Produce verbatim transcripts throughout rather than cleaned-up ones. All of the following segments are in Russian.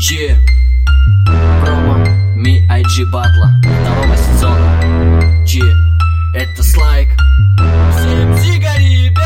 G Промо ми ай джи батла второго сезона. G это слайк. Всем зига, ребят!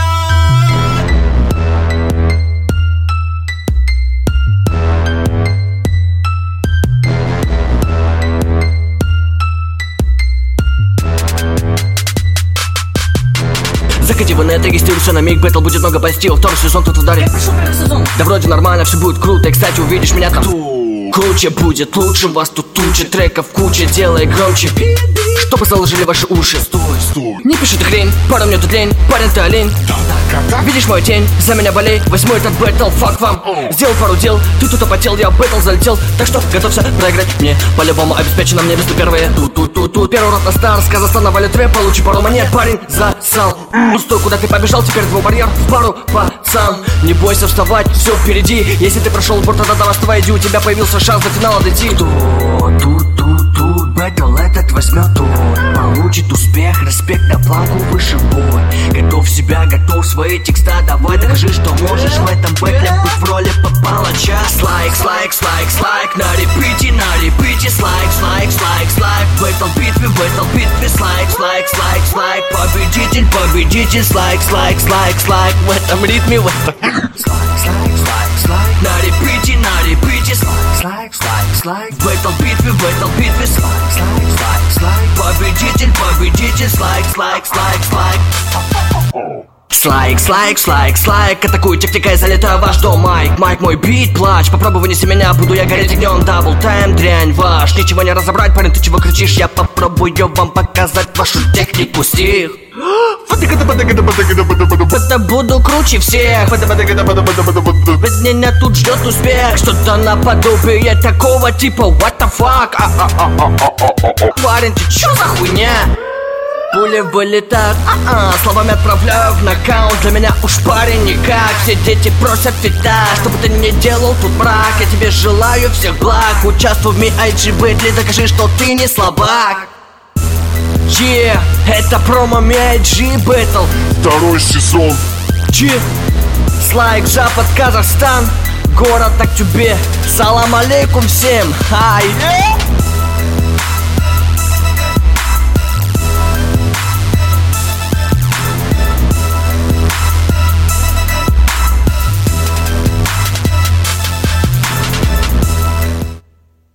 Заходи в инет, регистрируйся на миг, бэтл будет много постил. Второй сезон тут ударит. Да вроде нормально, все будет круто. И кстати, увидишь меня там круче будет, лучше вас тут туча. Треков куча, делай громче, чтобы заложили ваши уши. Стой, стой. Не пиши ты хрень, пару мне тут лень. Парень, ты олень. Видишь мою тень, за меня болей. Возьму этот бэтл, фак вам. Сделал пару дел, ты тут опотел, я в бэтл залетел. Так что готовься проиграть мне. По-любому обеспечено мне место первое. Тут-тут-тут-тут. Первый рот на стар, с Казахстана валит рэп. Получи пару монет, парень, засал. Ну стой, куда ты побежал, теперь твой барьер в пару, пацан. Не бойся вставать, все впереди. Если ты прошел борт, тогда давай вставай, иди. У тебя появился шанс до финала дойти. Кто тут, тут, тут, бэтл этот возьмет тут. Получит успех, респект на планку выше бой. Готов себя, готов свои текста. Давай докажи, что можешь в этом бэтле быть в роли попалача. Слайк, слайк, слайк, слайк. На репите, на репите. Слайк, слайк, слайк, слайк. В этом битве, в этом битве. Слайк, слайк, слайк, слайк. Победитель, победитель. Слайк, слайк, слайк, слайк. В этом ритме, в этом слайк, слайк, слайк, слайк. На репите, на репите. Слайк, слайк, слайк. В этом битве, в этом битве. Слайк, слайк, слайк, слайк. Победитель, победитель. Слайк, слайк, слайк, слайк. Слайк, слайк, слайк, слайк. Атакую техникой, залетаю в ваш дом. Майк, майк, мой бит, плач. Попробуй вынеси меня, буду я гореть огнем. Дабл тайм, дрянь ваш. Ничего не разобрать, парень, ты чего кричишь? Я попробую вам показать вашу технику, стих. Это буду круче всех. Без меня тут ждет успех. Что-то наподобие такого типа what the fuck. Парень, ты чё за хуйня? Пули вылетают, а-а, словами отправляю в нокаут. Для меня уж парень никак. Все дети просят фита, что бы ты ни делал тут брак. Я тебе желаю всех благ. Участвуй в ми ай джи бэтле, докажи, что ты не слабак. Yeah, это промо ми ай джи бэтл второй сезон. G Слайк, Запад, Казахстан. Город Актюбе. Салам алейкум всем. Хай.